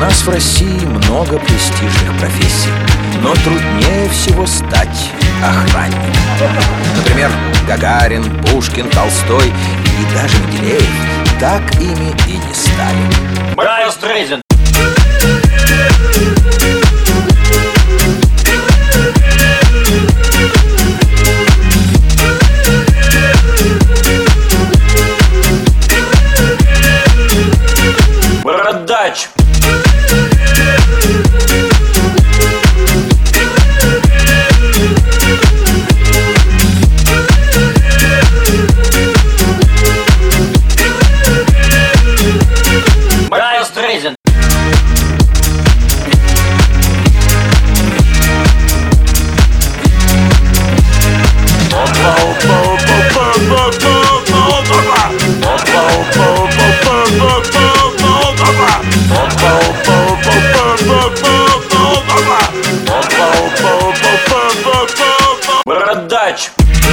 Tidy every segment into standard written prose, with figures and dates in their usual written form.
нас в России много престижных профессий, но труднее всего стать охранником. Например, Гагарин, Пушкин, Толстой и даже Менделеев так ими и не стали. Брайан Стрейзен. Бородач. Брайан Стрейзен. Бородач.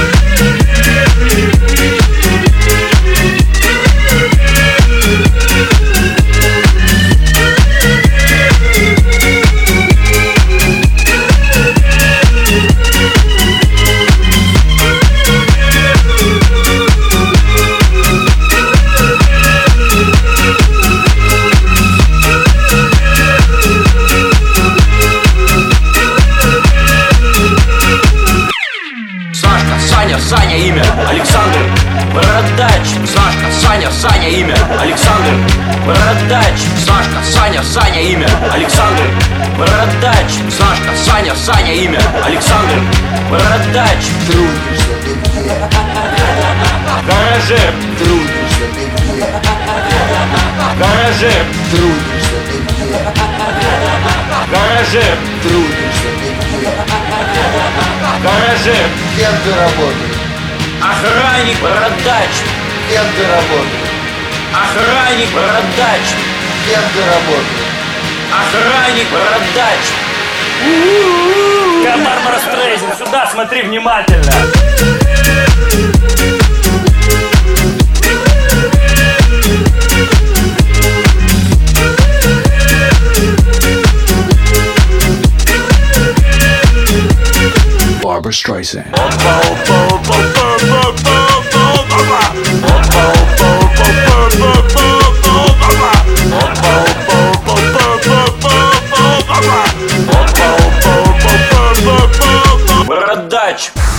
Саня, имя Александр. Бородач. Сашка, Саня, имя Александр. Бородач. Сашка, Саня, имя Александр. Бородач. Сашка, Саня, имя Александр. Бородач. Трудишься ты где? Гаражер. Трудишься ты где? Гаражер. Трудишься ты где? Гаражер. Трудишься ты где? Гаражер. Кем ты работаешь? Охранник. Бородач. Кем ты работаешь? Охранник. Бородач. Кем ты работаешь? Охранник. Бородач. Барбара Стрейзен, сюда смотри внимательно. Barbara Streisand. Бородач.